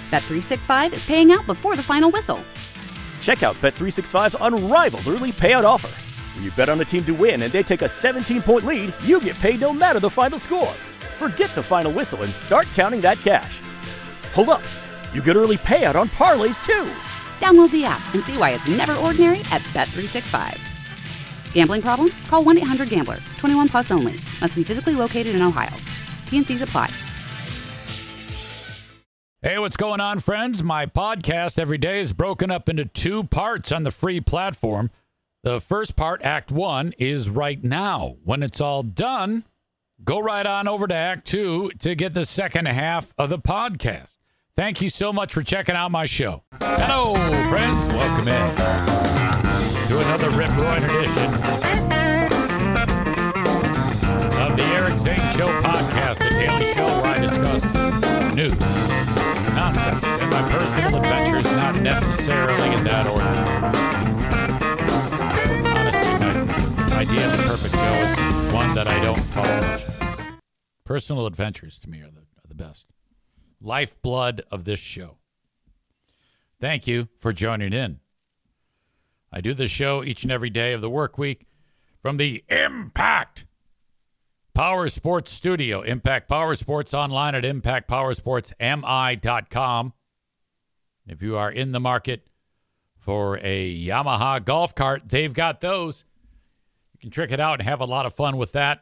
Bet365 is paying out before the final whistle. Check out Bet365's unrivaled early payout offer. When you bet on a team to win and they take a 17-point lead, you get paid no matter the final score. Forget the final whistle and start counting that cash. Hold up. You get early payout on parlays, too. Download the app and see why it's never ordinary at Bet365. Gambling problem? Call 1-800-GAMBLER. 21 plus only. Must be physically located in Ohio. T&Cs apply. Hey, what's going on, friends? My podcast every day is broken up into 2 parts on the free platform. The first part, Act 1, is right now. When it's all done, go right on over to Act 2 to get the second half of the podcast. Thank you so much for checking out my show. Hello, friends. Welcome in to another Rip Roaring edition of the Eric Zane Show podcast, a daily show where I discuss news, nonsense, and my personal adventures, not necessarily in that order. Honestly, my idea of the perfect show is one that I don't call shows. Personal adventures to me are the best. Lifeblood of this show. Thank you for joining in. I do this show each and every day of the work week from the Impact Power Sports Studio. Impact Power Sports online at impactpowersportsmi.com. If you are in the market for a Yamaha golf cart, they've got those. You can trick it out and have a lot of fun with that.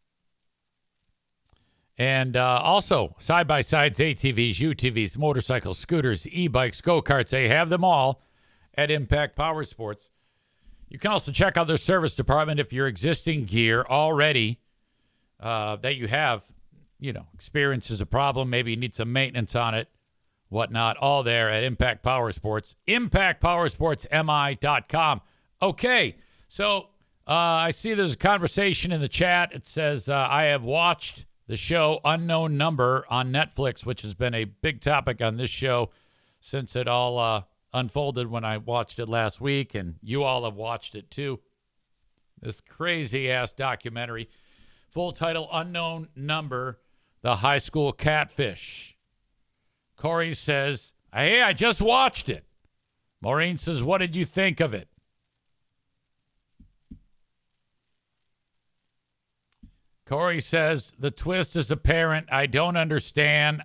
And also, side-by-sides, ATVs, UTVs, motorcycles, scooters, e-bikes, go-karts, they have them all at Impact Power Sports. You can also check out their service department if your existing gear already that you have, experiences a problem. Maybe you need some maintenance on it, whatnot, all there at Impact Power Sports. ImpactPowersportsMI.com. Okay, so I see there's a conversation in the chat. It says, I have watched the show Unknown Number on Netflix, which has been a big topic on this show since it all unfolded when I watched it last week, and you all have watched it too. This crazy-ass documentary. Full title, Unknown Number, The High School Catfish. Corey says, hey, I just watched it. Maureen says, what did you think of it? Corey says, the twist is apparent. I don't understand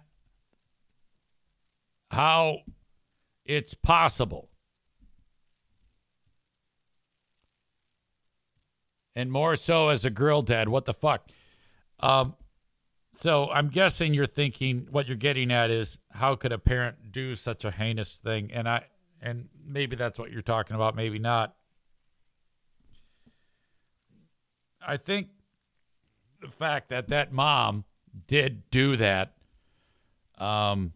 how it's possible. And more so as a girl dad. What the fuck? So I'm guessing you're thinking what you're getting at is how could a parent do such a heinous thing? And maybe that's what you're talking about. Maybe not. I think the fact that that mom did do that, I've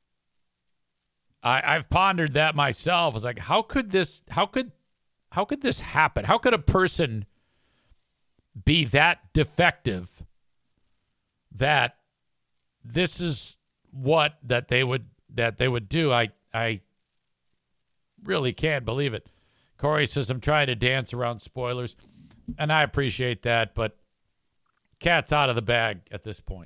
pondered that myself. I was like, how could this happen? How could a person be that defective that this is what that they would do? I really can't believe it. Corey says, I'm trying to dance around spoilers, and I appreciate that, but cat's out of the bag at this point.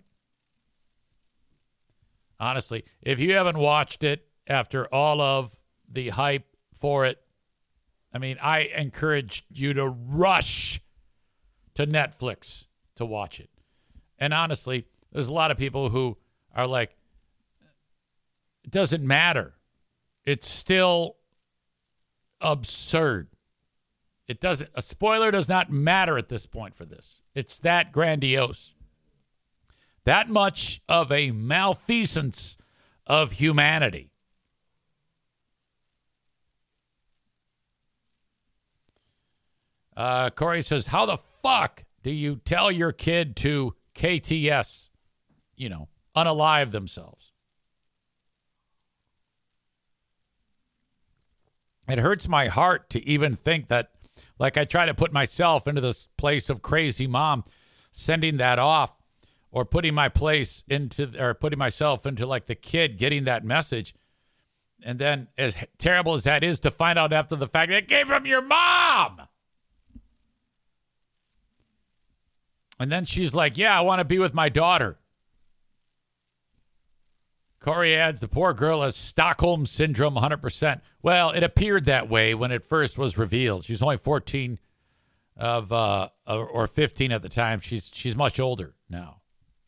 Honestly, if you haven't watched it after all of the hype for it, I mean, I encourage you to rush to Netflix to watch it. And honestly, there's a lot of people who are like, it doesn't matter. It's still absurd. A spoiler does not matter at this point for this. It's that grandiose. That much of a malfeasance of humanity. Corey says, how the fuck do you tell your kid to KTS, unalive themselves? It hurts my heart to even think that, like, I try to put myself into this place of crazy mom sending that off, or putting myself into like the kid getting that message. And then, as terrible as that is, to find out after the fact that it came from your mom. And then she's like, yeah, I want to be with my daughter. Corey adds, the poor girl has Stockholm Syndrome 100%. Well, it appeared that way when it first was revealed. She's only 14 or 15 at the time. She's much older now.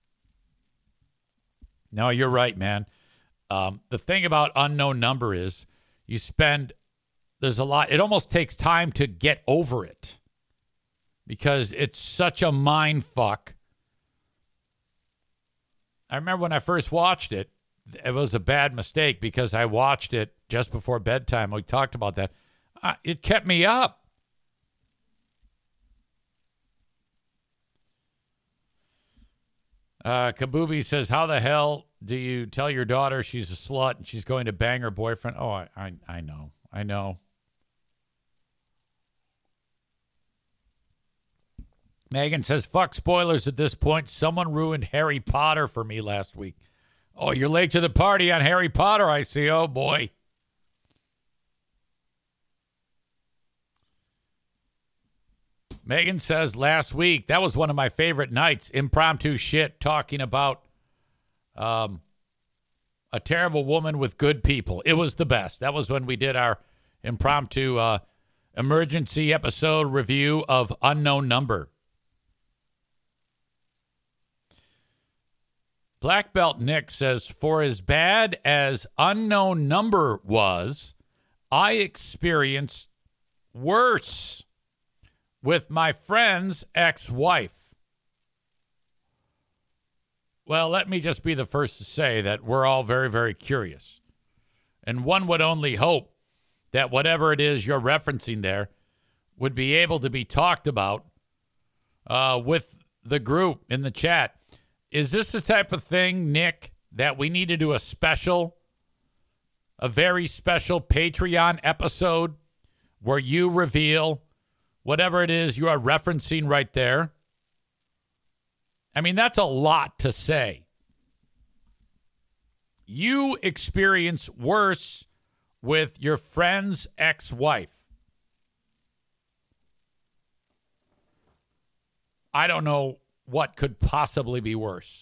No, you're right, man. The thing about Unknown Number is there's a lot. It almost takes time to get over it because it's such a mind fuck. I remember when I first watched it, it was a bad mistake because I watched it just before bedtime. We talked about that. It kept me up. Kabubi says, how the hell do you tell your daughter she's a slut and she's going to bang her boyfriend? Oh, I know. I know. Megan says, fuck spoilers at this point. Someone ruined Harry Potter for me last week. Oh, you're late to the party on Harry Potter, I see. Oh, boy. Megan says, last week, that was one of my favorite nights. Impromptu shit talking about a terrible woman with good people. It was the best. That was when we did our impromptu emergency episode review of Unknown Number. Black Belt Nick says, for as bad as Unknown Number was, I experienced worse with my friend's ex-wife. Well, let me just be the first to say that we're all very, very curious. And one would only hope that whatever it is you're referencing there would be able to be talked about with the group in the chat. Is this the type of thing, Nick, that we need to do a very special Patreon episode where you reveal whatever it is you are referencing right there? I mean, that's a lot to say. You experience worse with your friend's ex-wife. I don't know what could possibly be worse.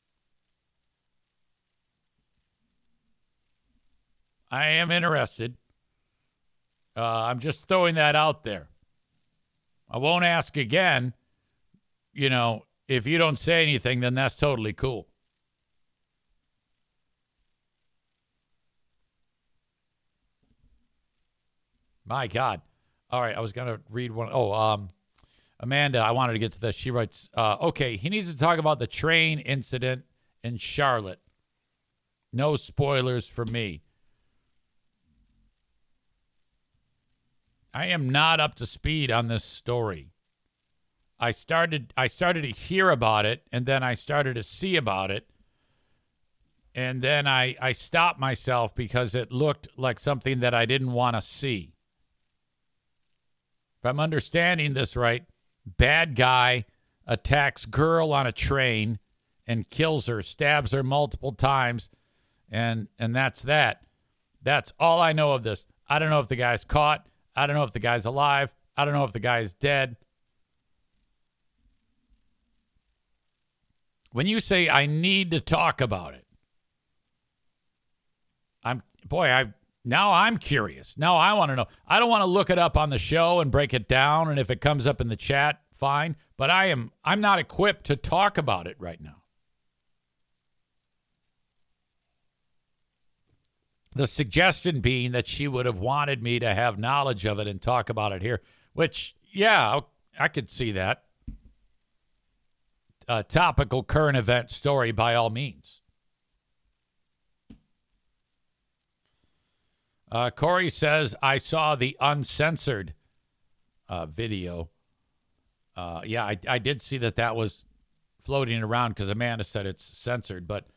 I am interested. I'm just throwing that out there. I won't ask again. You know, if you don't say anything, then that's totally cool. My God. All right, I was going to read one. Amanda, I wanted to get to this. She writes, okay, he needs to talk about the train incident in Charlotte. No spoilers for me. I am not up to speed on this story. I started to hear about it, and then I started to see about it. And then I stopped myself because it looked like something that I didn't want to see. If I'm understanding this right, bad guy attacks girl on a train and kills her, stabs her multiple times, and that's that. That's all I know of this. I don't know if the guy's caught. I don't know if the guy's alive. I don't know if the guy's dead. When you say I need to talk about it, now I'm curious. Now I want to know. I don't want to look it up on the show and break it down, and if it comes up in the chat, fine. But I'm not equipped to talk about it right now. The suggestion being that she would have wanted me to have knowledge of it and talk about it here, which, yeah, I could see that. A topical current event story by all means. Corey says, I saw the uncensored video. Yeah, I did see that was floating around because Amanda said it's censored. But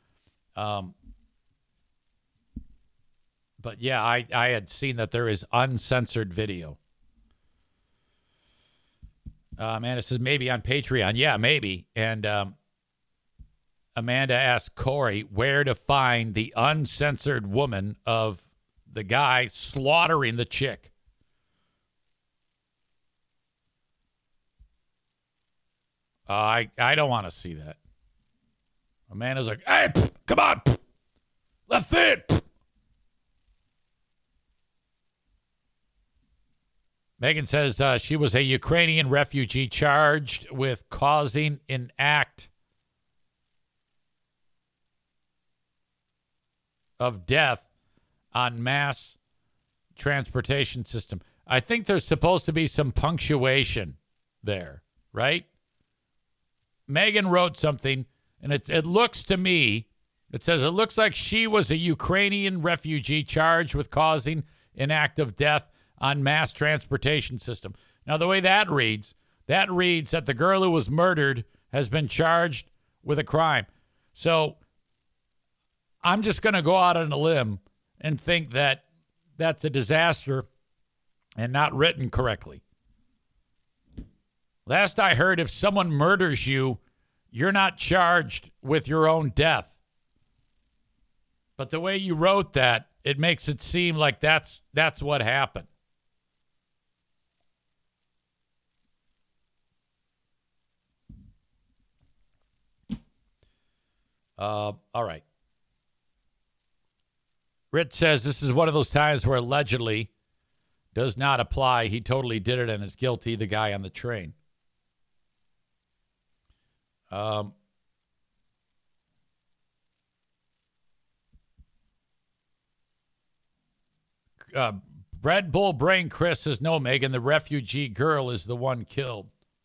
yeah, I had seen that there is uncensored video. Amanda says maybe on Patreon. Yeah, maybe. And Amanda asked Corey where to find the uncensored woman of the guy slaughtering the chick. I don't want to see that. Amanda's like, hey, come on. Left fin. Megan says she was a Ukrainian refugee charged with causing an act of death on mass transportation system. I think there's supposed to be some punctuation there, right? Megan wrote something, and it looks to me, it says, it looks like she was a Ukrainian refugee charged with causing an act of death on mass transportation system. Now, the way that reads that the girl who was murdered has been charged with a crime. So I'm just going to go out on a limb and think that that's a disaster and not written correctly. Last I heard, if someone murders you, you're not charged with your own death. But the way you wrote that, it makes it seem like that's what happened. All right. Rich says this is one of those times where allegedly does not apply. He totally did it and is guilty, the guy on the train. Red Bull Brain Chris says, no, Megan, the refugee girl is the one killed.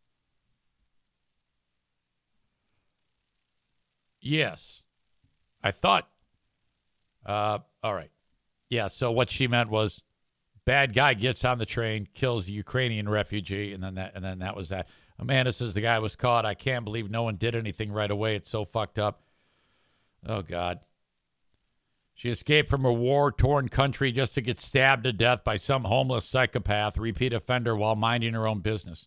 Yes. I thought. All right. Yeah, so what she meant was bad guy gets on the train, kills the Ukrainian refugee, and then that was that. Amanda says the guy was caught. I can't believe no one did anything right away. It's so fucked up. Oh, God. She escaped from a war-torn country just to get stabbed to death by some homeless psychopath, repeat offender, while minding her own business.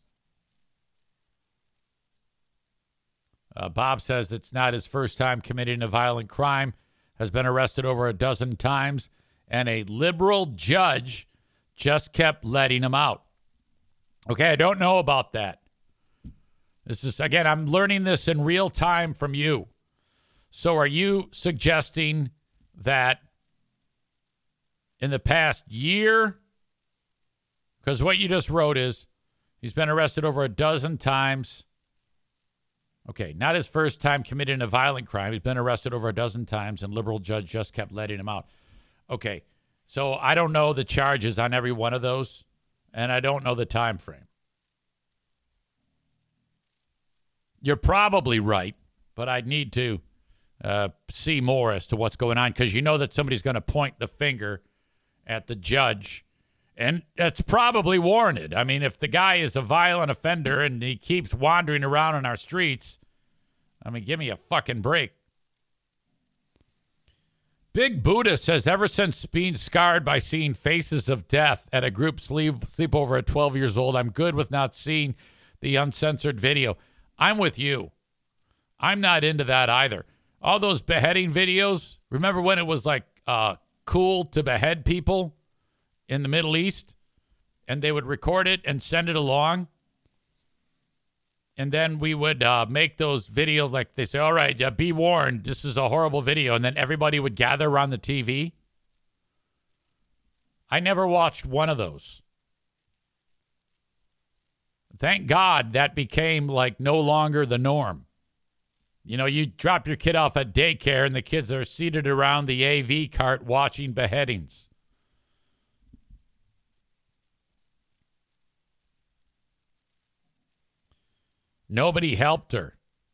Bob says it's not his first time committing a violent crime, has been arrested over a dozen times, and a liberal judge just kept letting him out. Okay, I don't know about that. This is, again, I'm learning this in real time from you. So are you suggesting that in the past year, because what you just wrote is he's been arrested over a dozen times. Okay, not his first time committing a violent crime. He's been arrested over a dozen times, and liberal judge just kept letting him out. Okay, so I don't know the charges on every one of those, and I don't know the time frame. You're probably right, but I'd need to see more as to what's going on, because you know that somebody's going to point the finger at the judge, and that's probably warranted. I mean, if the guy is a violent offender and he keeps wandering around on our streets, I mean, give me a fucking break. Big Buddha says, ever since being scarred by seeing faces of death at a group sleepover at 12 years old, I'm good with not seeing the uncensored video. I'm with you. I'm not into that either. All those beheading videos, remember when it was like cool to behead people in the Middle East? And they would record it and send it along. And then we would make those videos like they say, all right, be warned, this is a horrible video. And then everybody would gather around the TV. I never watched one of those. Thank God that became like no longer the norm. You know, you drop your kid off at daycare and the kids are seated around the AV cart watching beheadings. Nobody helped her.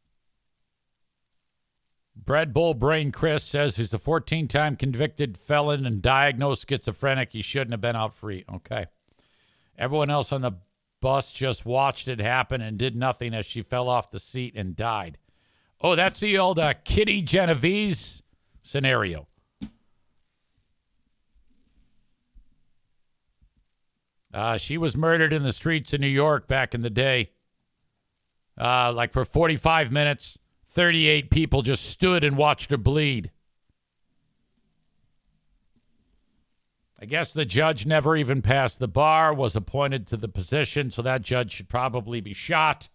Red Bull Brain Chris says he's a 14-time convicted felon and diagnosed schizophrenic. He shouldn't have been out free. Okay. Everyone else on the bus just watched it happen and did nothing as she fell off the seat and died. Oh, that's the old Kitty Genovese scenario. She was murdered in the streets of New York back in the day. Like for 45 minutes, 38 people just stood and watched her bleed. I guess the judge never even passed the bar, was appointed to the position, so that judge should probably be shot.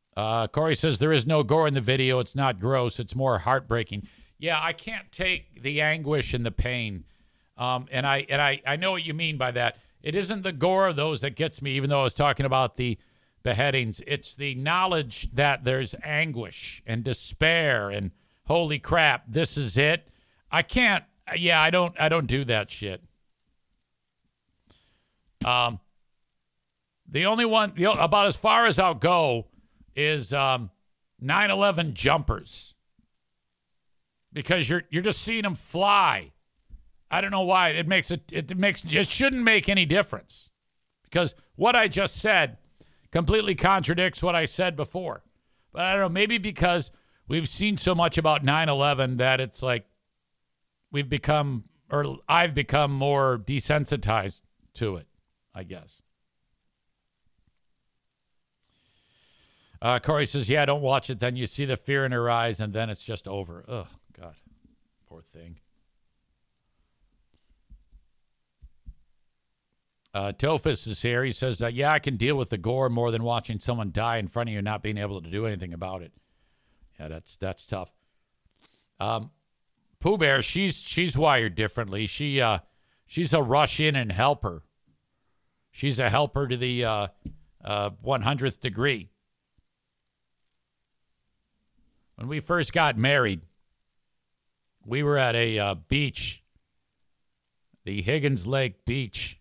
Corey says there is no gore in the video. It's not gross. It's more heartbreaking. Yeah, I can't take the anguish and the pain. And I know what you mean by that. It isn't the gore of those that gets me, even though I was talking about the beheadings. It's the knowledge that there's anguish and despair and holy crap, this is it. I can't. Yeah, I don't do that shit. The only one, about as far as I'll go, is 9/11 jumpers, because you're just seeing them fly. I don't know why it shouldn't make any difference, because what I just said completely contradicts what I said before. But I don't know, maybe because we've seen so much about 9/11 that it's like I've become more desensitized to it, I guess. Corey says, yeah, don't watch it. Then you see the fear in her eyes, and then it's just over. Oh, God. Poor thing. Tophus is here. He says, yeah, I can deal with the gore more than watching someone die in front of you and not being able to do anything about it. Yeah, that's tough. Pooh Bear, she's wired differently. She's a rush in and helper. She's a helper to the 100th degree. When we first got married, we were at a beach, the Higgins Lake Beach.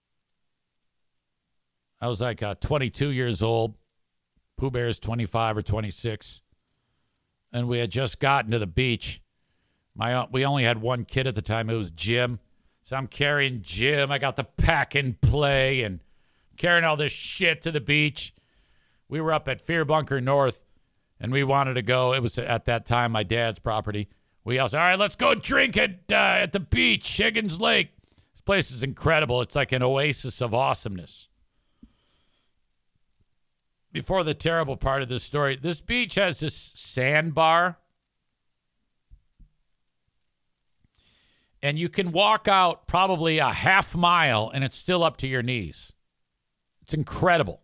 I was like 22 years old. Pooh Bear's 25 or 26. And we had just gotten to the beach. We only had one kid at the time. It was Jim. So I'm carrying Jim. I got the pack and play and carrying all this shit to the beach. We were up at Fear Bunker North, and we wanted to go. It was at that time my dad's property. We all said, all right, let's go drink at the beach, Higgins Lake. This place is incredible. It's like an oasis of awesomeness. Before the terrible part of this story, this beach has this sandbar. And you can walk out probably a half mile and it's still up to your knees. It's incredible.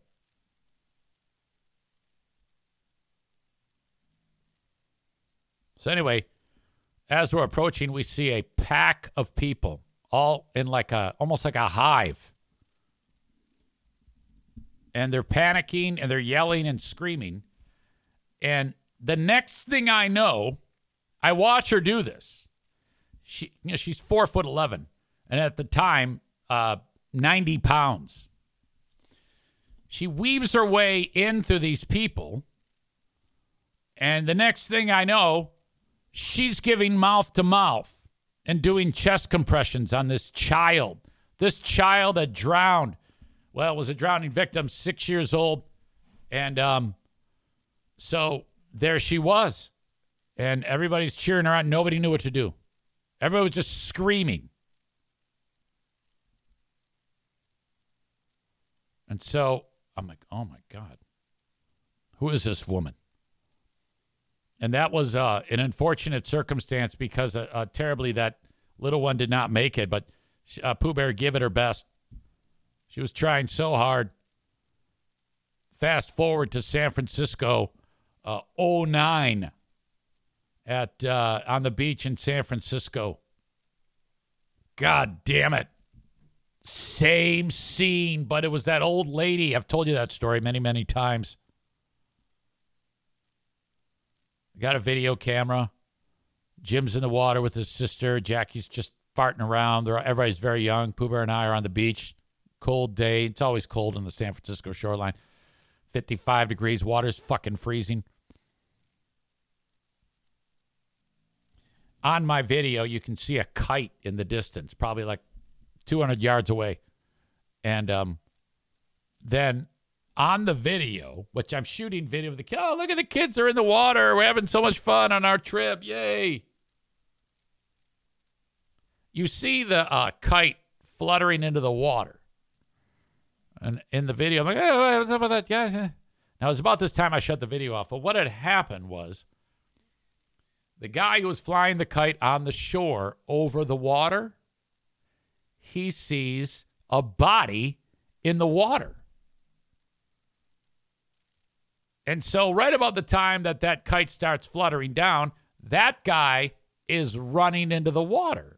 So anyway, as we're approaching, we see a pack of people all in almost like a hive. And they're panicking and they're yelling and screaming. And the next thing I know, I watch her do this. She's 4'11", and at the time, 90 pounds. She weaves her way in through these people, and the next thing I know, she's giving mouth to mouth and doing chest compressions on this child. This child had drowned. Well, it was a drowning victim, 6 years old, and so there she was, and everybody's cheering her on. Nobody knew what to do. Everybody was just screaming. And so I'm like, oh, my God. Who is this woman? And that was an unfortunate circumstance because terribly that little one did not make it. But Pooh Bear gave it her best. She was trying so hard. Fast forward to San Francisco, 2009. On the beach in San Francisco. God damn it. Same scene, but it was that old lady. I've told you that story many, many times. I got a video camera. Jim's in the water with his sister. Jackie's just farting around. Everybody's very young. Pooh Bear and I are on the beach. Cold day. It's always cold on the San Francisco shoreline. 55 degrees. Water's fucking freezing. On my video, you can see a kite in the distance, probably like 200 yards away. And then on the video, which I'm shooting video of the kids. Oh, look at the kids are in the water. We're having so much fun on our trip. Yay. You see the kite fluttering into the water. And in the video, I'm like, oh, what's up with that guy? Now, it was about this time I shut the video off. But what had happened was, the guy who was flying the kite on the shore over the water, he sees a body in the water. And so right about the time that kite starts fluttering down, that guy is running into the water.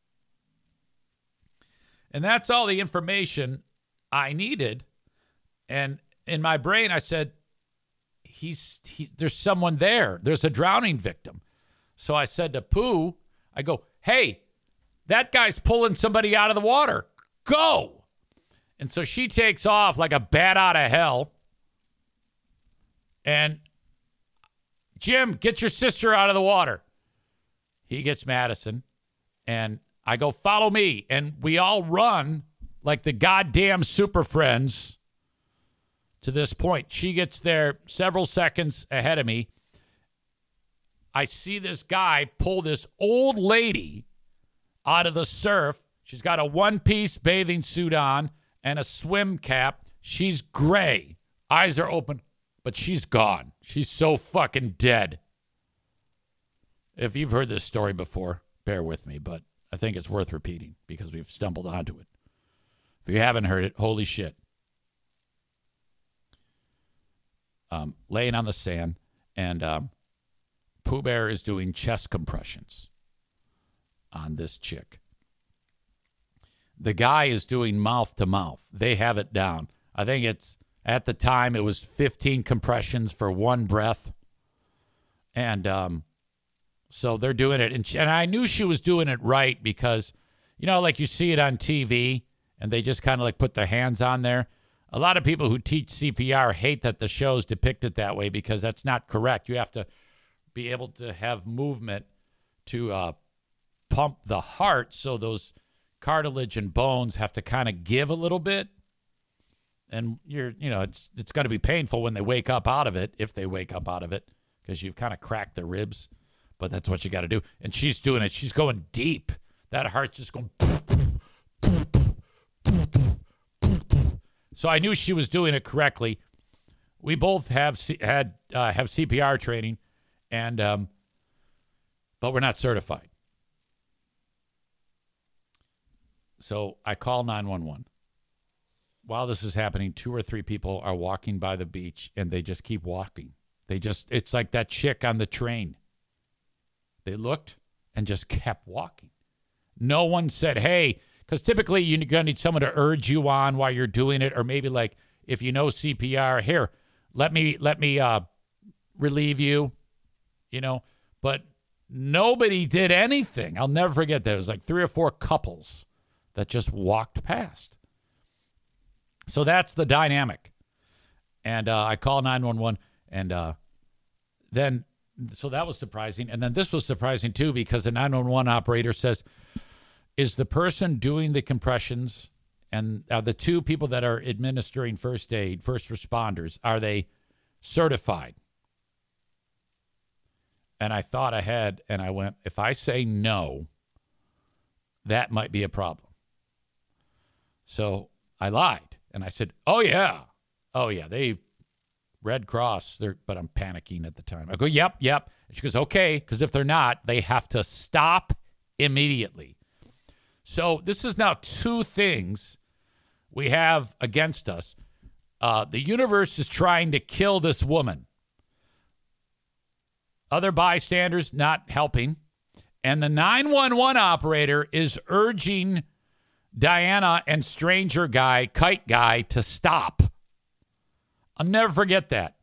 And that's all the information I needed. And in my brain, I said, there's someone there. There's a drowning victim. So I said to Pooh, I go, hey, that guy's pulling somebody out of the water. Go. And so she takes off like a bat out of hell. And Jim, get your sister out of the water. He gets Madison. And I go, follow me. And we all run like the goddamn Super Friends to this point. She gets there several seconds ahead of me. I see this guy pull this old lady out of the surf. She's got a one-piece bathing suit on and a swim cap. She's gray. Eyes are open, but she's gone. She's so fucking dead. If you've heard this story before, bear with me, but I think it's worth repeating because we've stumbled onto it. If you haven't heard it, holy shit. Laying on the sand, and Pooh Bear is doing chest compressions on this chick. The guy is doing mouth to mouth. They have it down. I think it's, at the time, it was 15 compressions for one breath. And so they're doing it. And I knew she was doing it right because, you know, like you see it on TV and they just kind of like put their hands on there. A lot of people who teach CPR hate that the show's depicted that way because that's not correct. You have to be able to have movement to pump the heart, so those cartilage and bones have to kind of give a little bit. And it's going to be painful when they wake up out of it, if they wake up out of it, because you've kind of cracked their ribs. But that's what you got to do. And she's doing it. She's going deep. That heart's just going. So I knew she was doing it correctly. We both have CPR training, and but we're not certified. So I call 911. While this is happening, 2 or 3 people are walking by the beach, and they just keep walking. It's like that chick on the train. They looked and just kept walking. No one said, hey, because typically you're going to need someone to urge you on while you're doing it, or maybe like if you know CPR, here, let me relieve you, but nobody did anything. I'll never forget that. It was like 3 or 4 couples that just walked past. So that's the dynamic. And I call 911, and then, so that was surprising. And then this was surprising too, because the 911 operator says, is the person doing the compressions and the 2 people that are administering first aid, first responders, are they certified? And I thought ahead, and I went, if I say no, that might be a problem. So I lied, and I said, oh, yeah, they Red Cross, but I'm panicking at the time. I go, yep. And she goes, okay, because if they're not, they have to stop immediately. So this is now 2 things we have against us. The universe is trying to kill this woman. Other bystanders not helping. And the 911 operator is urging Diana and stranger guy, kite guy, to stop. I'll never forget that.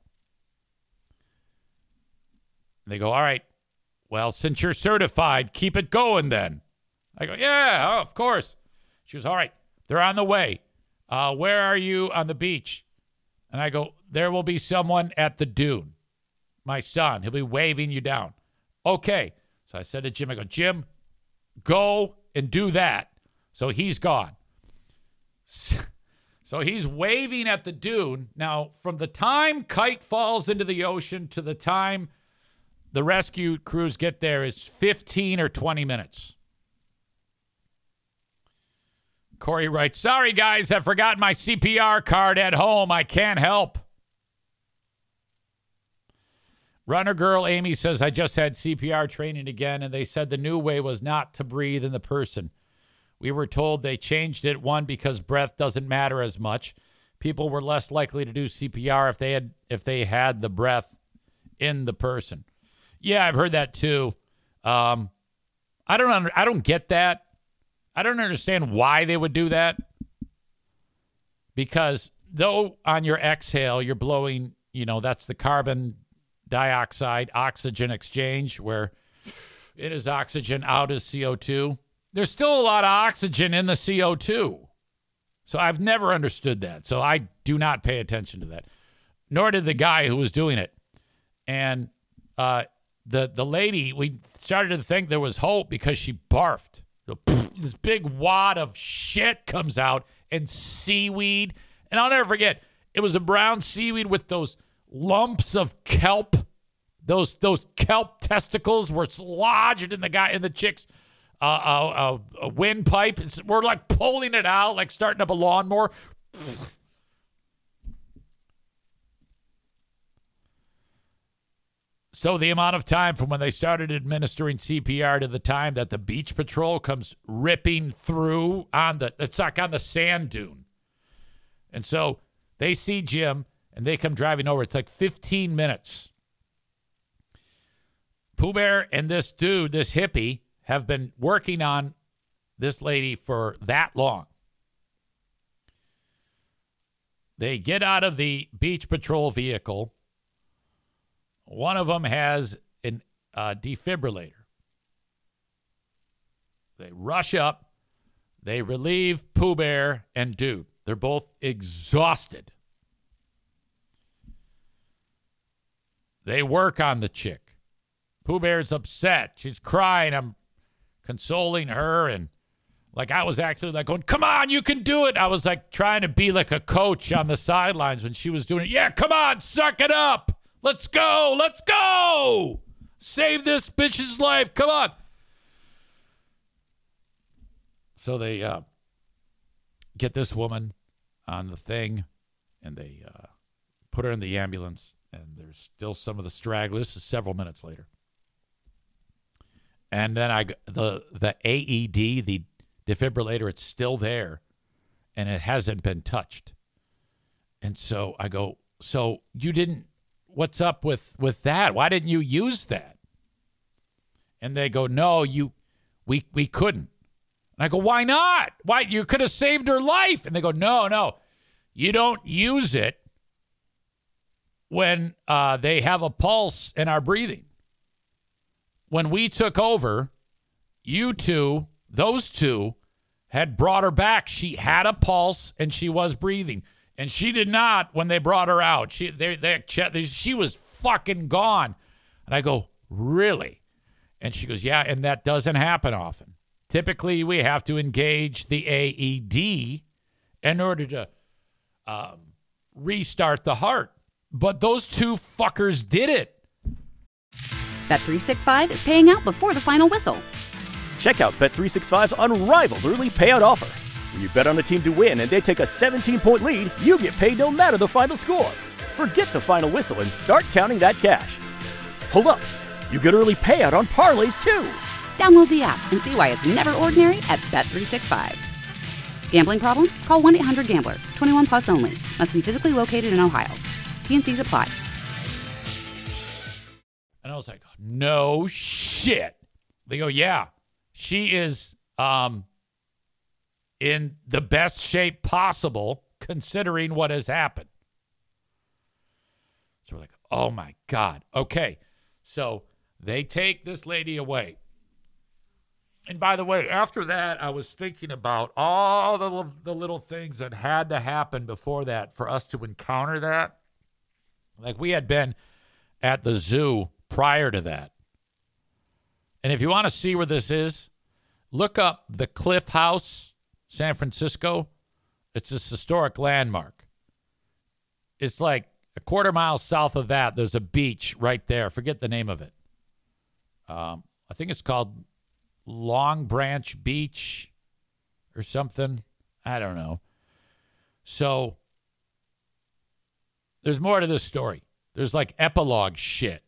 They go, all right, well, since you're certified, keep it going then. I go, yeah, of course. She goes, all right, they're on the way. Where are you on the beach? And I go, there will be someone at the dune. My son, he'll be waving you down. Okay. So I said to Jim, I go, Jim, go and do that. So he's gone. So he's waving at the dune. Now, from the time kite falls into the ocean to the time the rescue crews get there is 15 or 20 minutes. Corey writes, sorry, guys, I've forgotten my CPR card at home. I can't help. Runner girl Amy says, I just had CPR training again, and they said the new way was not to breathe in the person. We were told they changed it, 1, because breath doesn't matter as much, people were less likely to do CPR if they had the breath in the person. Yeah, I've heard that too. I don't get that. I don't understand why they would do that. Because though on your exhale you're blowing, that's the carbon dioxide oxygen exchange, where it is oxygen, out is CO2. There's still a lot of oxygen in the CO2. So I've never understood that. So I do not pay attention to that. Nor did the guy who was doing it. And the lady, we started to think there was hope because she barfed. So, this big wad of shit comes out and seaweed. And I'll never forget, it was a brown seaweed with those lumps of kelp. Those kelp testicles were lodged in the chick's a windpipe. We're like pulling it out, like starting up a lawnmower. So the amount of time from when they started administering CPR to the time that the beach patrol comes ripping through it's like on the sand dune. And so they see Jim and they come driving over. It's like 15 minutes. Pooh Bear and this dude, this hippie, have been working on this lady for that long. They get out of the beach patrol vehicle. One of them has a defibrillator. They rush up. They relieve Pooh Bear and Dude. They're both exhausted. They work on the chick. Pooh Bear's upset. She's crying. I'm consoling her, and like I was actually like going, come on, you can do it. I was like trying to be like a coach on the sidelines when she was doing it. Yeah, come on, suck it up. Let's go. Let's go. Save this bitch's life. Come on. So they get this woman on the thing, and they put her in the ambulance, and there's still some of the stragglers. This is several minutes later. And then the AED, the defibrillator, it's still there, and it hasn't been touched. And so I go, so you didn't, what's up with that? Why didn't you use that? And they go, no, we couldn't. And I go, why not? Why? You could have saved her life. And they go, no, you don't use it when they have a pulse and are breathing. When we took over, those two had brought her back. She had a pulse and she was breathing. And she did not when they brought her out. She was fucking gone. And I go, really? And she goes, yeah, and that doesn't happen often. Typically, we have to engage the AED in order to restart the heart. But those two fuckers did it. Bet365 is paying out before the final whistle. Check out Bet365's unrivaled early payout offer. When you bet on a team to win and they take a 17-point lead, you get paid no matter the final score. Forget the final whistle and start counting that cash. Hold up. You get early payout on parlays, too. Download the app and see why it's never ordinary at Bet365. Gambling problem? Call 1-800-GAMBLER. 21 plus only. Must be physically located in Ohio. T&Cs apply. And I was like, no shit. They go, yeah, she is in the best shape possible considering what has happened. So we're like, oh my God. Okay. So they take this lady away. And by the way, after that, I was thinking about all the little things that had to happen before that for us to encounter that. Like we had been at the zoo prior to that. And if you want to see where this is, look up the Cliff House, San Francisco. It's this historic landmark. It's like a quarter mile south of that. There's a beach right there. Forget the name of it. I think it's called Long Branch Beach or something. I don't know. So there's more to this story. There's like epilogue shit.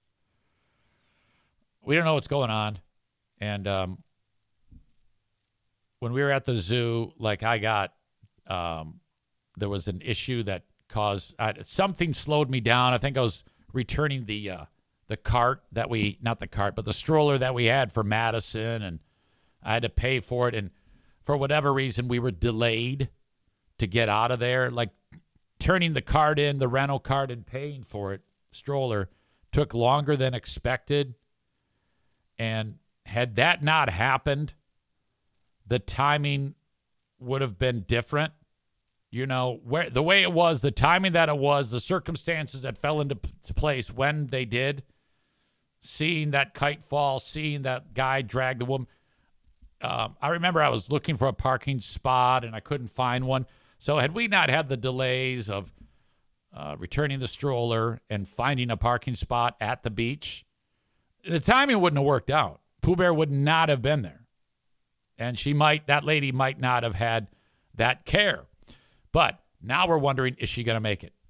We don't know what's going on. And when we were at the zoo, like I got there was an issue that caused something slowed me down. I think I was returning the cart that not the cart, but the stroller that we had for Madison, and I had to pay for it. And for whatever reason, we were delayed to get out of there. Like turning the cart in, the rental cart, and paying for it, stroller, took longer than expected. And had that not happened, the timing would have been different. You know, where the way it was, the timing that it was, the circumstances that fell into place when they did, seeing that kite fall, seeing that guy drag the woman. I remember I was looking for a parking spot and I couldn't find one. So had we not had the delays of returning the stroller and finding a parking spot at the beach, the timing wouldn't have worked out. Pooh Bear would not have been there. And that lady might not have had that care. But now we're wondering, is she going to make it?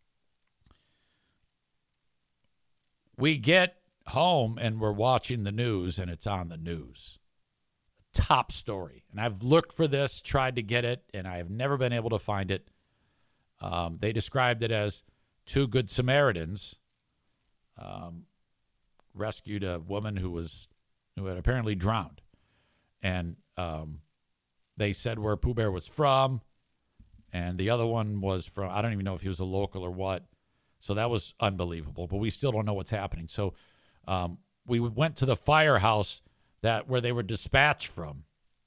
We get home and we're watching the news, and it's on the news. Top story. And I've looked for this, tried to get it, and I have never been able to find it. They described it as two good Samaritans rescued a woman who had apparently drowned. And they said where Pooh Bear was from. And the other one was from, I don't even know if he was a local or what. So that was unbelievable. But we still don't know what's happening. So we went to the firehouse where they were dispatched from.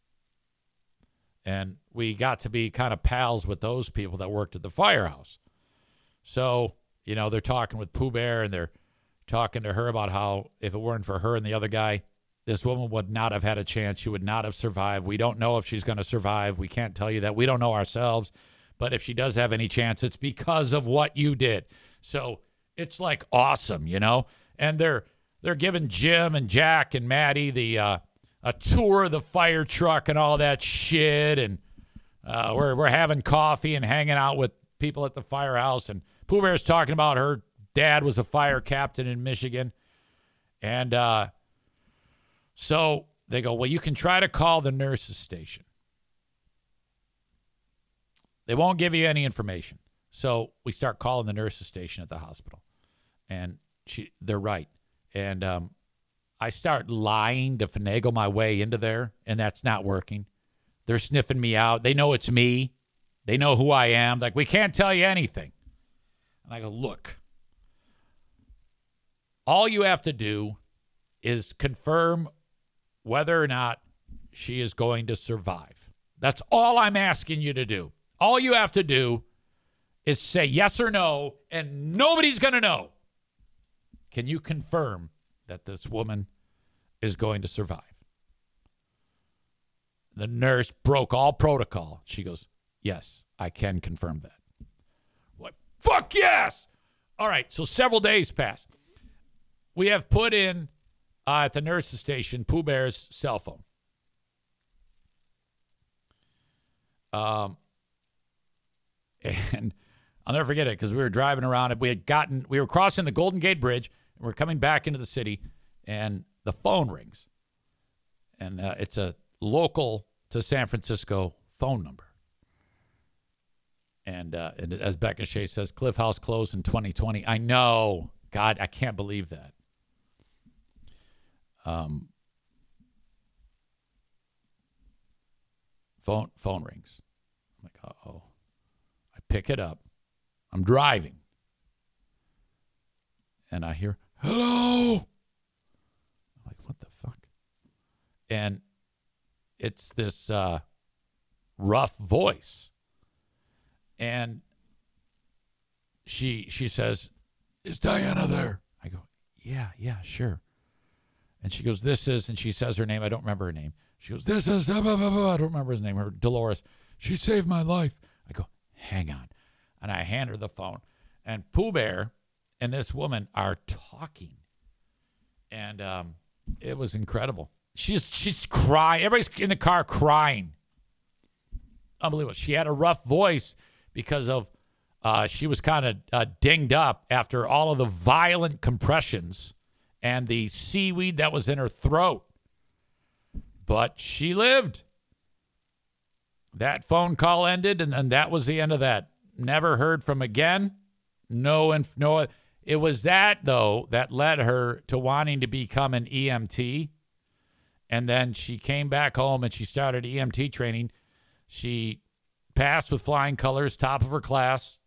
And we got to be kind of pals with those people that worked at the firehouse. So, they're talking with Pooh Bear, and they're talking to her about how if it weren't for her and the other guy, this woman would not have had a chance. She would not have survived. We don't know if she's going to survive. We can't tell you that. We don't know ourselves. But if she does have any chance, it's because of what you did. So it's like awesome, And they're giving Jim and Jack and Maddie a tour of the fire truck and all that shit. And we're having coffee and hanging out with people at the firehouse. And Pooh Bear's talking about her dad was a fire captain in Michigan. And so they go, well, you can try to call the nurse's station. They won't give you any information. So we start calling the nurse's station at the hospital. And they're right. And I start lying to finagle my way into there, and that's not working. They're sniffing me out. They know it's me. They know who I am. Like, we can't tell you anything. And I go, look, all you have to do is confirm whether or not she is going to survive. That's all I'm asking you to do. All you have to do is say yes or no, and nobody's going to know. Can you confirm that this woman is going to survive? The nurse broke all protocol. She goes, yes, I can confirm that. What? Fuck yes! All right, so several days pass. We have put in at the nurse's station Pooh Bear's cell phone. And I'll never forget it because we were driving around and we were crossing the Golden Gate Bridge and we're coming back into the city and the phone rings. And it's a local to San Francisco phone number. And as Becca Shea says, Cliff House closed in 2020. I know. God, I can't believe that. Phone rings. I'm like, uh-oh. I pick it up. I'm driving. And I hear, hello. I'm like, what the fuck? And it's this rough voice. And she says, is Diana there? I go, yeah, sure. And she goes, this is, and she says her name. I don't remember her name. She goes, this is, blah, blah, blah, blah. I don't remember his name. Her Dolores. She saved my life. I go, hang on. And I hand her the phone. And Pooh Bear and this woman are talking. And it was incredible. She's crying. Everybody's in the car crying. Unbelievable. She had a rough voice because of she was kind of dinged up after all of the violent compressions and the seaweed that was in her throat. But she lived. That phone call ended, and that was the end of that. never heard from again. No. It was that, though, that led her to wanting to become an EMT. And then she came back home and she started EMT training. She passed with flying colors, top of her class.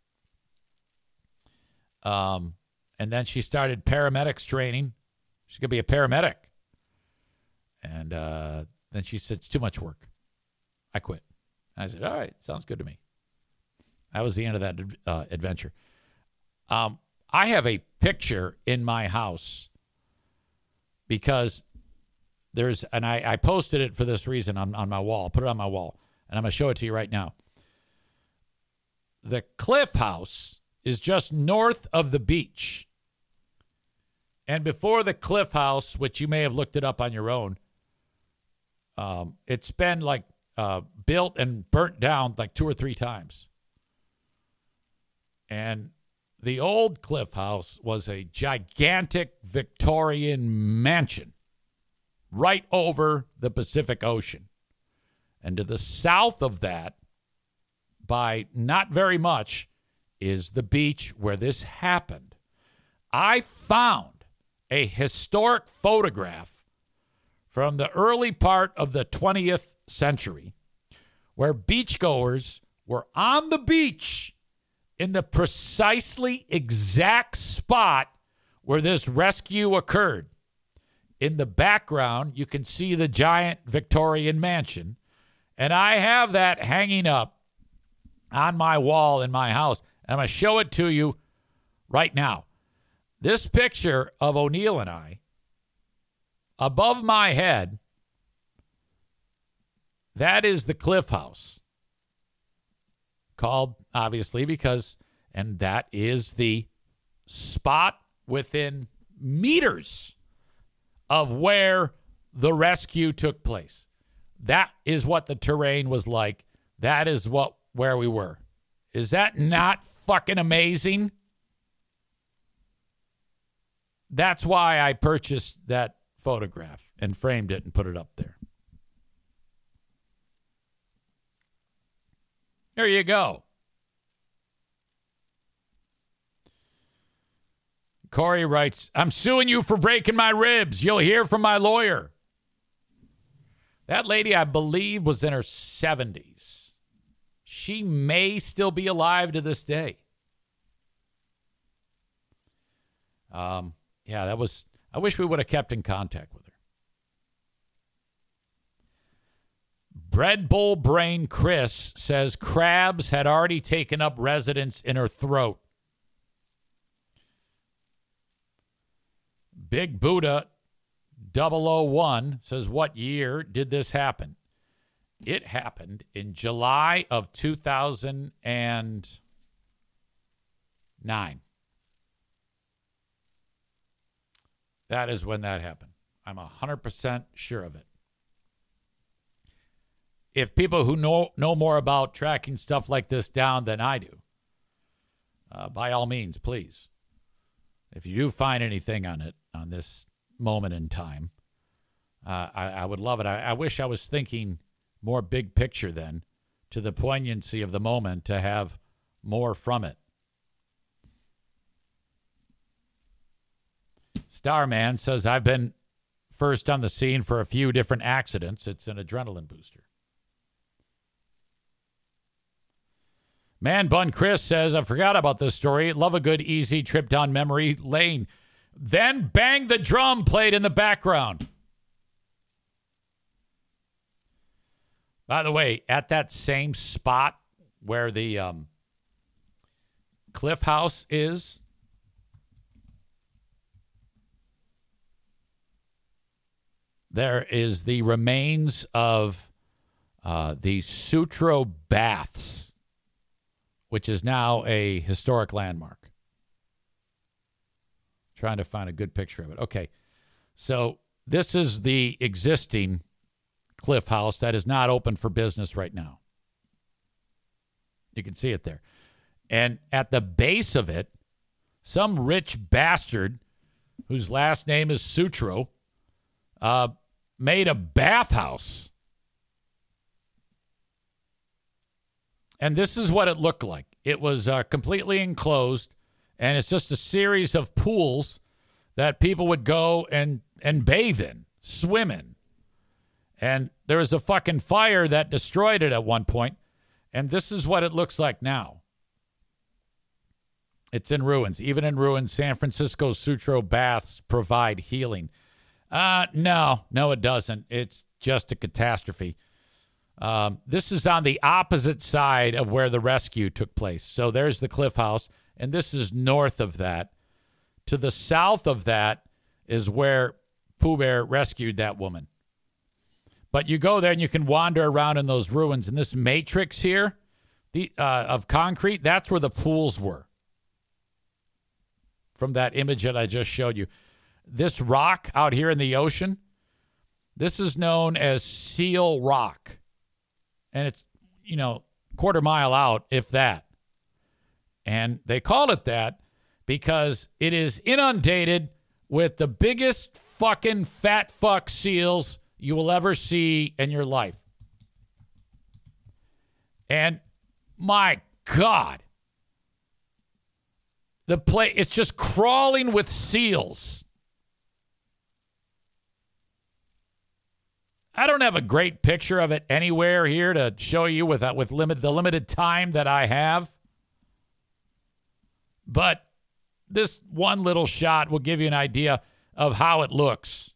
And then she started paramedics training. She's going to be a paramedic. And then she said, it's too much work. I quit. And I said, all right, sounds good to me. That was the end of that adventure. I have a picture in my house because I posted it for this reason on my wall. Put it on my wall, and I'm going to show it to you right now. The Cliff House is just north of the beach. And before the Cliff House, which you may have looked it up on your own, it's been like built and burnt down like 2 or 3 times. And the old Cliff House was a gigantic Victorian mansion right over the Pacific Ocean. And to the south of that, by not very much, is the beach where this happened. I found a historic photograph from the early part of the 20th century where beachgoers were on the beach in the precisely exact spot where this rescue occurred. In the background, you can see the giant Victorian mansion, and I have that hanging up on my wall in my house, and I'm going to show it to you right now. This picture of O'Neill and I, above my head, that is the Cliff House. Called, obviously, and that is the spot within meters of where the rescue took place. That is what the terrain was like. That is where we were. Is that not fucking amazing? That's why I purchased that photograph and framed it and put it up there. There you go. Corey writes, I'm suing you for breaking my ribs. You'll hear from my lawyer. That lady, I believe, was in her 70s. She may still be alive to this day. I wish we would have kept in contact with her. Bread Bowl Brain Chris says crabs had already taken up residence in her throat. Big Buddha 001 says, what year did this happen? It happened in July of 2009. That is when that happened. I'm 100% sure of it. If people who know more about tracking stuff like this down than I do, by all means, please. If you do find anything on it, on this moment in time, I would love it. I wish I was thinking more big picture then, to the poignancy of the moment, to have more from it. Starman says, I've been first on the scene for a few different accidents. It's an adrenaline booster. Man Bun Chris says, I forgot about this story. Love a good, easy trip down memory lane. Then Bang the Drum played in the background. By the way, at that same spot where the Cliff House is, there is the remains of the Sutro Baths, which is now a historic landmark. Trying to find a good picture of it. Okay, so this is the existing Cliff House that is not open for business right now. You can see it there. And at the base of it, some rich bastard whose last name is Sutro made a bathhouse. And this is what it looked like. It was completely enclosed, and it's just a series of pools that people would go and bathe in, swim in. And there was a fucking fire that destroyed it at one point, and this is what it looks like now. It's in ruins. Even in ruins, San Francisco Sutro baths provide healing. No, it doesn't. It's just a catastrophe. This is on the opposite side of where the rescue took place. So there's the Cliff House, and this is north of that. To the south of that is where Pooh Bear rescued that woman. But you go there and you can wander around in those ruins. And this matrix here of concrete, that's where the pools were. From that image that I just showed you. This rock out here in the ocean, this is known as Seal Rock. And it's, quarter mile out, if that. And they called it that because it is inundated with the biggest fucking fat fuck seals you will ever see in your life. And my God, the place, it's just crawling with seals. I don't have a great picture of it anywhere here to show you with the limited time that I have. But this one little shot will give you an idea of how it looks.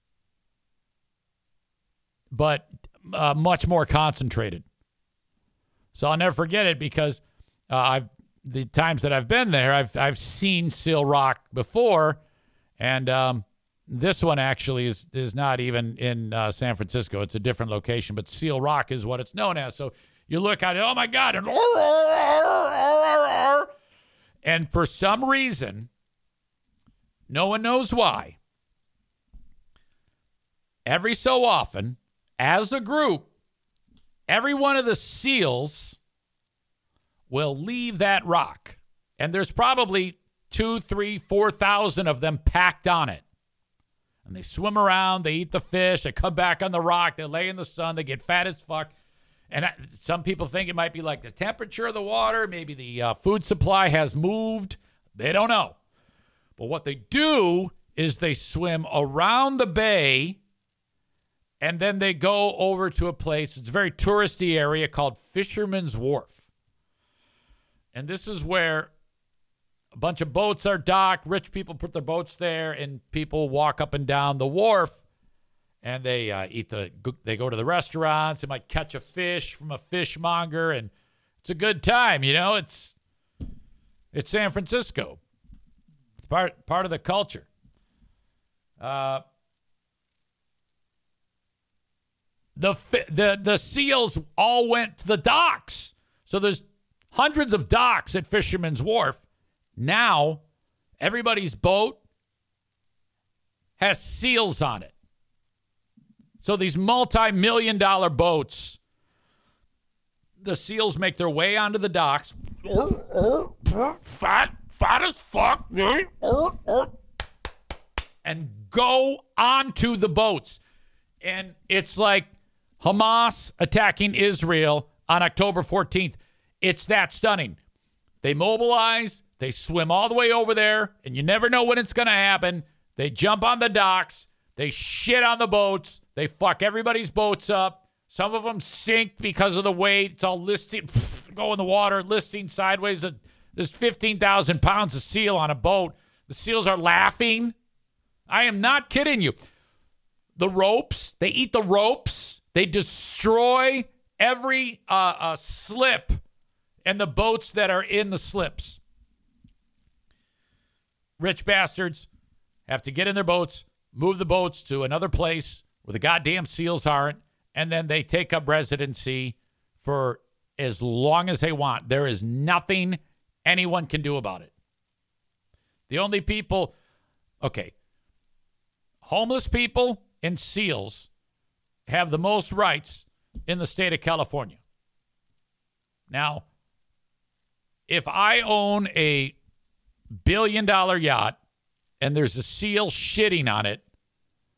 But much more concentrated. So I'll never forget it because the times that I've been there, I've seen Seal Rock before, and this one actually is not even in San Francisco. It's a different location, but Seal Rock is what it's known as. So you look at it, oh my God, and for some reason, no one knows why, every so often, as a group, every one of the seals will leave that rock. And there's probably 2,000, 3,000, 4,000 of them packed on it. And they swim around, they eat the fish, they come back on the rock, they lay in the sun, they get fat as fuck. And some people think it might be like the temperature of the water, maybe the food supply has moved. They don't know. But what they do is they swim around the bay, and then they go over to a place, it's a very touristy area called Fisherman's Wharf. And this is where a bunch of boats are docked. Rich people put their boats there, and people walk up and down the wharf, and they they go to the restaurants. They might catch a fish from a fishmonger, and it's a good time. It's San Francisco. It's part of the culture. The seals all went to the docks. So there's hundreds of docks at Fisherman's Wharf. Now, everybody's boat has seals on it. So these multi-million-dollar boats, the seals make their way onto the docks. Fat as fuck. And go onto the boats. And it's like Hamas attacking Israel on October 14th. It's that stunning. They mobilize, they swim all the way over there, and you never know when it's going to happen. They jump on the docks, they shit on the boats, they fuck everybody's boats up. Some of them sink because of the weight. It's all listing, go in the water, listing sideways. There's 15,000 pounds of seal on a boat. The seals are laughing. I am not kidding you. The ropes, they eat the ropes. They destroy every slip and the boats that are in the slips. Rich bastards have to get in their boats, move the boats to another place where the goddamn seals aren't, and then they take up residency for as long as they want. There is nothing anyone can do about it. The only people, homeless people and seals have the most rights in the state of California. Now, if I own a $1 billion yacht and there's a seal shitting on it,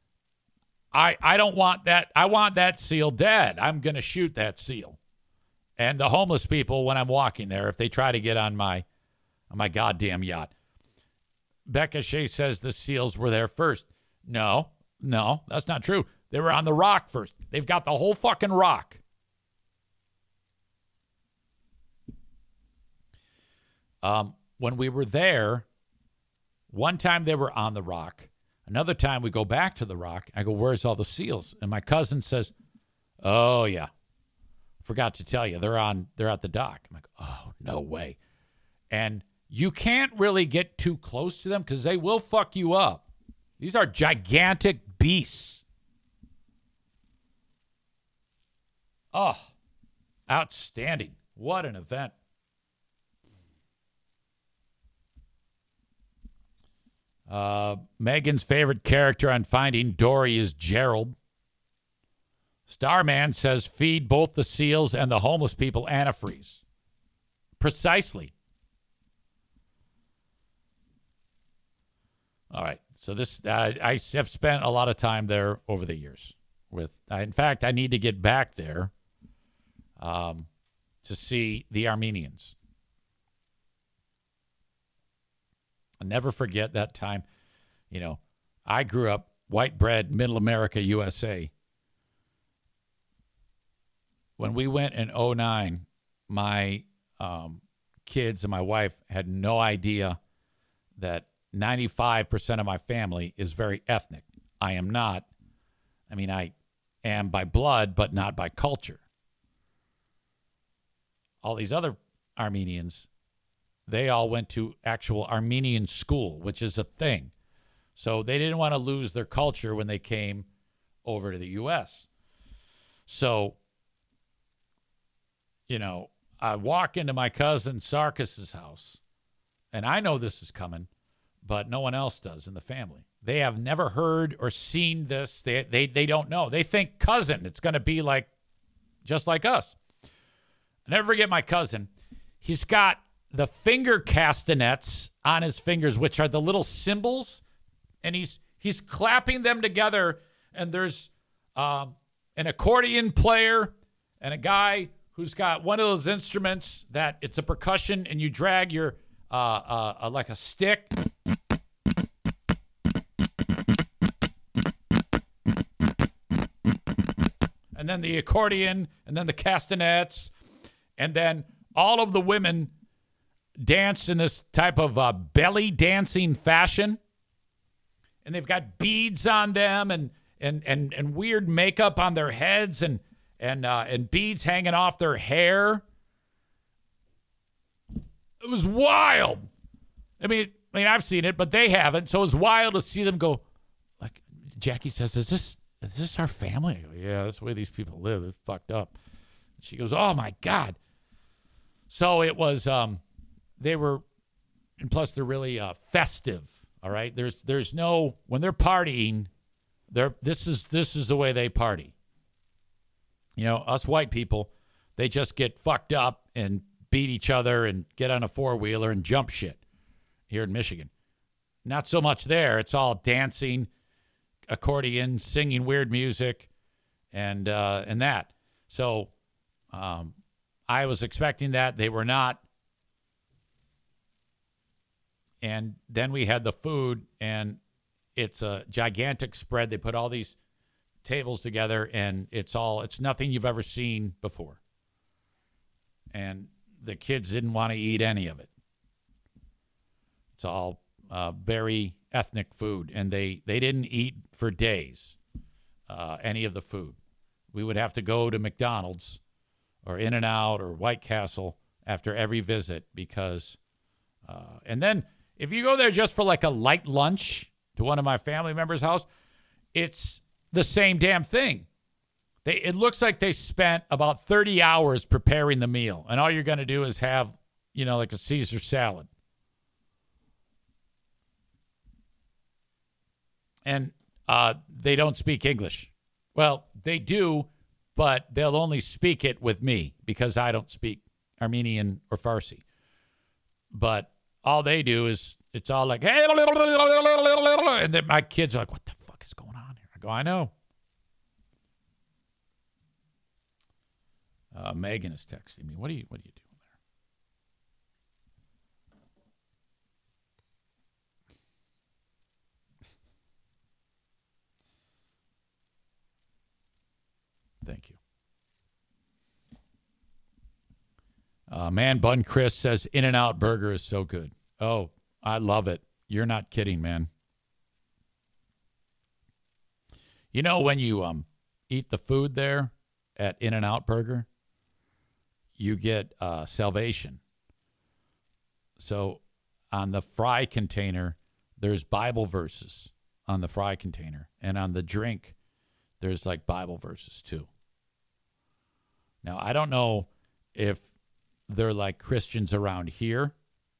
I don't want that. I want that seal dead. I'm going to shoot that seal. And the homeless people, when I'm walking there, if they try to get on my goddamn yacht. Becca Shea says the seals were there first. No, that's not true. They were on the rock first. They've got the whole fucking rock. When we were there, one time they were on the rock. Another time we go back to the rock. I go, where's all the seals? And my cousin says, oh, yeah. Forgot to tell you, they're at the dock. I'm like, oh, no way. And you can't really get too close to them because they will fuck you up. These are gigantic beasts. Oh, outstanding. What an event. Megan's favorite character on Finding Dory is Gerald. Starman says feed both the seals and the homeless people antifreeze. Precisely. All right. So this, I have spent a lot of time there over the years. In fact, I need to get back there to see the Armenians. I'll never forget that time. You know, I grew up white bread, middle America, USA. When we went in 2009, my kids and my wife had no idea that 95% of my family is very ethnic. I am not. I mean, I am by blood, but not by culture. All these other Armenians, they all went to actual Armenian school, which is a thing. So they didn't want to lose their culture when they came over to the U.S. So, you know, I walk into my cousin Sarkis's house, and I know this is coming, but no one else does in the family. They have never heard or seen this. They don't know. They think cousin, it's going to be like, just like us. I never forget my cousin. He's got the finger castanets on his fingers, which are the little cymbals, and he's clapping them together, and there's an accordion player and a guy who's got one of those instruments that it's a percussion, and you drag your like a stick. And then the accordion, and then the castanets, and then all of the women dance in this type of belly dancing fashion. And they've got beads on them and weird makeup on their heads and beads hanging off their hair. It was wild. I mean, I've seen it, but they haven't. So it was wild to see them go. Like Jackie says, "Is this our family?" I go, yeah, that's the way these people live. It's fucked up. She goes, "Oh my God." So it was. They were, and plus they're really festive. All right, there's no, when they're partying, this is the way they party. You know, us white people, they just get fucked up and beat each other and get on a four-wheeler and jump shit here in Michigan. Not so much there. It's all dancing, accordion, singing weird music, and that. So I was expecting that. They were not. And then we had the food, and it's a gigantic spread. They put all these tables together, and it's nothing you've ever seen before. And the kids didn't want to eat any of it. It's all very ethnic food, and they didn't eat for days any of the food. We would have to go to McDonald's or In-N-Out or White Castle after every visit because, and then if you go there just for like a light lunch to one of my family members' house, it's the same damn thing. It looks like they spent about 30 hours preparing the meal, and all you're going to do is have, you know, like a Caesar salad. And they don't speak English. Well, they do, but they'll only speak it with me because I don't speak Armenian or Farsi. But all they do is it's all like, hey, and then my kids are like, what the fuck is going on here? I go, I know. Megan is texting me. What are you doing there? Thank you. Man Bun Chris says In-N-Out Burger is so good. Oh, I love it. You're not kidding, man. You know, when you eat the food there at In-N-Out Burger, you get salvation. So on the fry container, there's Bible verses on the fry container. And on the drink, there's like Bible verses too. Now, I don't know if they're like Christians around here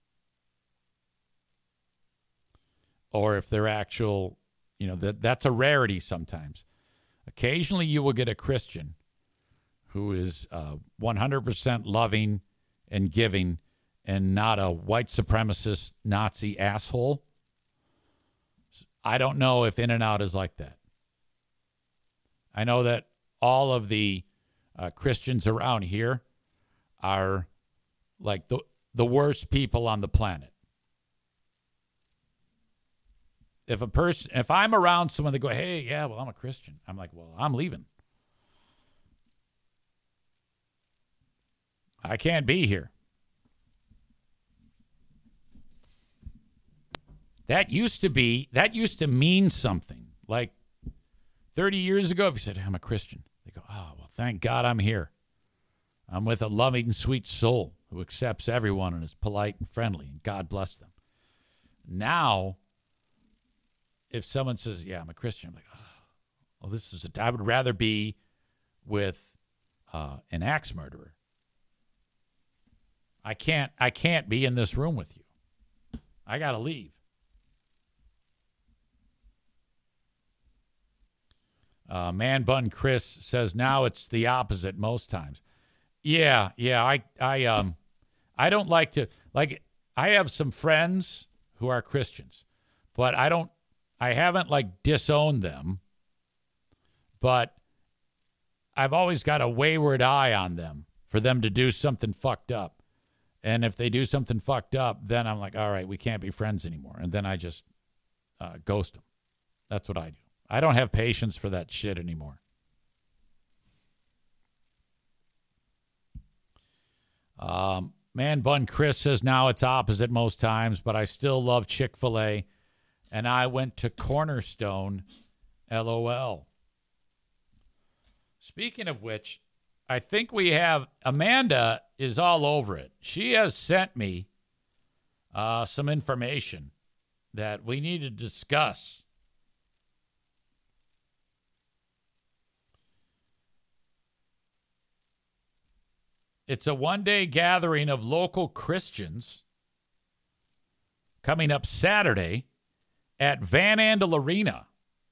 or if they're actual, you know, that's a rarity sometimes. Occasionally you will get a Christian who is 100% loving and giving and not a white supremacist Nazi asshole. I don't know if In-N-Out is like that. I know that all of the Christians around here are like the worst people on the planet. If I'm around someone that go, hey, yeah, well, I'm a Christian. I'm like, well, I'm leaving. I can't be here. That used to mean something. Like 30 years ago, if you said, hey, I'm a Christian, they go, oh, well, thank God I'm here. I'm with a loving, sweet soul who accepts everyone and is polite and friendly, and God bless them. Now, if someone says, yeah, I'm a Christian, I'm like, oh, well, I would rather be with an axe murderer. I can't be in this room with you. I got to leave. Man Bun Chris says now it's the opposite most times. Yeah. I don't like to, like, I have some friends who are Christians, but I haven't like disowned them, but I've always got a wayward eye on them for them to do something fucked up. And if they do something fucked up, then I'm like, all right, we can't be friends anymore. And then I just ghost them. That's what I do. I don't have patience for that shit anymore. Man Bun Chris says now it's opposite most times, but I still love Chick-fil-A. And I went to Cornerstone, LOL. Speaking of which, I think we have Amanda is all over it. She has sent me some information that we need to discuss. It's a one-day gathering of local Christians coming up Saturday at Van Andel Arena.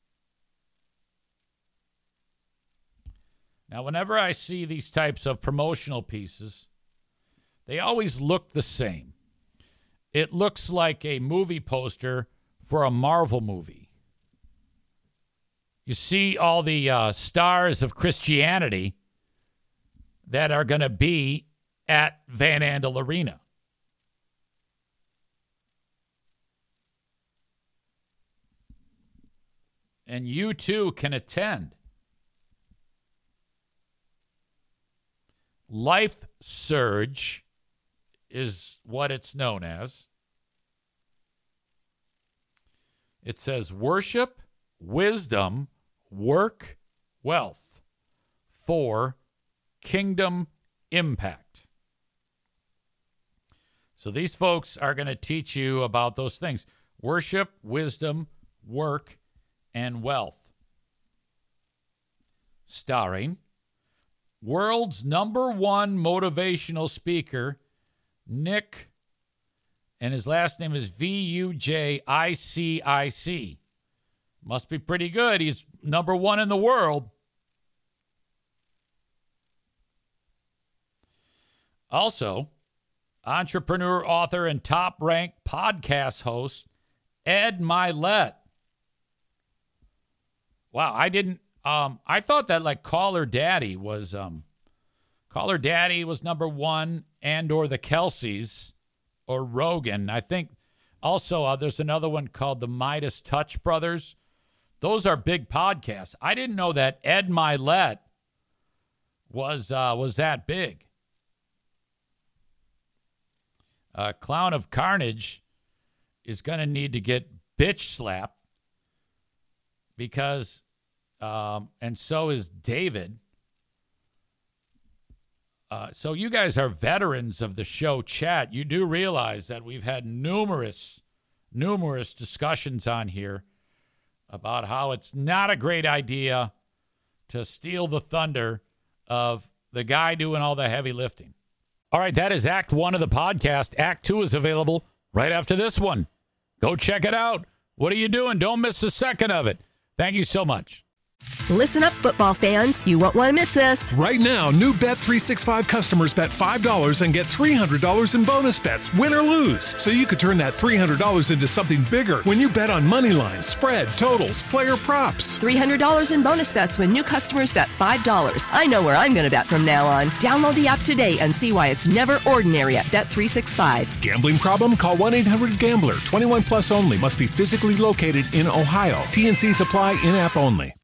Now, whenever I see these types of promotional pieces, they always look the same. It looks like a movie poster for a Marvel movie. You see all the stars of Christianity that are going to be at Van Andel Arena. And you too can attend. Life Surge is what it's known as. It says worship, wisdom, work, wealth for kingdom impact. So these folks are going to teach you about those things. Worship, wisdom, work, and wealth. Starring world's number one motivational speaker, Nick, and his last name is Vujicic. Must be pretty good. He's number one in the world. Also, entrepreneur, author, and top-ranked podcast host, Ed Mylett. Wow, I thought that like Call Her Daddy was Call Her Daddy was number 1, and or the Kelseys or Rogan. I think also there's another one called the Midas Touch Brothers. Those are big podcasts. I didn't know that Ed Milet was that big. Clown of Carnage is going to need to get bitch slapped because, and so is David. So you guys are veterans of the show chat. You do realize that we've had numerous discussions on here about how it's not a great idea to steal the thunder of the guy doing all the heavy lifting. All right, that is Act 1 of the podcast. Act 2 is available right after this one. Go check it out. What are you doing? Don't miss a second of it. Thank you so much. Listen up, football fans. You won't want to miss this. Right now, new Bet365 customers bet $5 and get $300 in bonus bets, win or lose. So you could turn that $300 into something bigger when you bet on money lines, spread, totals, player props. $300 in bonus bets when new customers bet $5. I know where I'm going to bet from now on. Download the app today and see why it's never ordinary at Bet365. Gambling problem? Call 1-800-GAMBLER. 21 plus only. Must be physically located in Ohio. T&Cs apply in-app only.